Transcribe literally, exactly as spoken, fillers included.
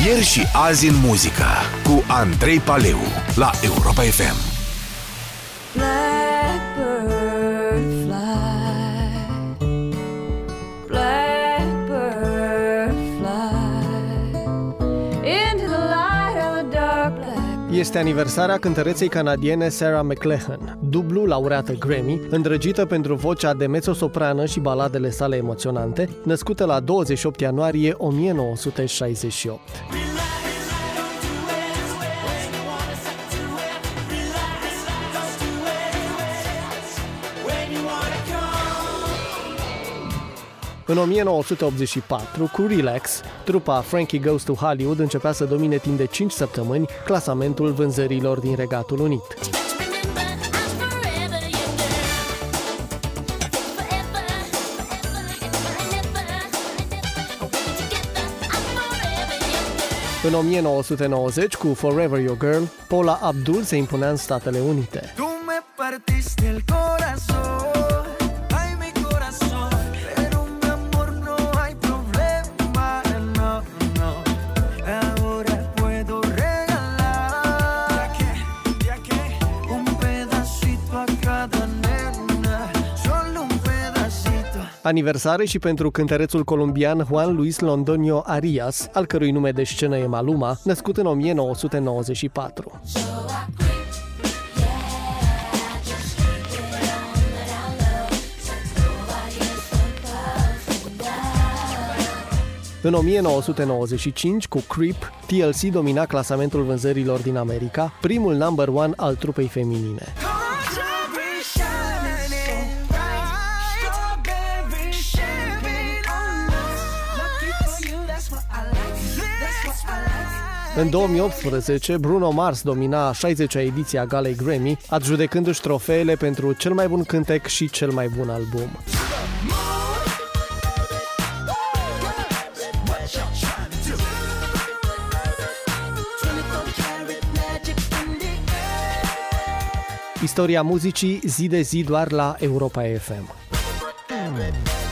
Ieri și azi în muzică cu Andrei Paleu la Europa F M. Blackbird fly, blackbird fly into the light of the dark black. Este aniversarea cântăreței canadiene Sarah McLachlan, dublu laureată Grammy, îndrăgită pentru vocea de mezzo-soprană și baladele sale emoționante, născută la douăzeci și opt ianuarie o mie nouă sute șaizeci și opt. În o mie nouă sute optzeci și patru, cu Relax, trupa Frankie Goes to Hollywood începea să domine timp de cinci săptămâni clasamentul vânzărilor din Regatul Unit. În o mie nouă sute nouăzeci, cu Forever Your Girl, Paula Abdul se impunea în Statele Unite. Aniversare și pentru cântărețul colombian Juan Luis Londonio Arias, al cărui nume de scenă e Maluma, născut în o mie nouă sute nouăzeci și patru. În o mie nouă sute nouăzeci și cinci, cu Creep, T L C domina clasamentul vânzărilor din America, primul number one al trupei feminine. În două mii optsprezece, Bruno Mars domina a șaizecea ediție a Galei Grammy, adjudecându-și trofeele pentru cel mai bun cântec și cel mai bun album. Istoria muzicii zi de zi doar la Europa F M.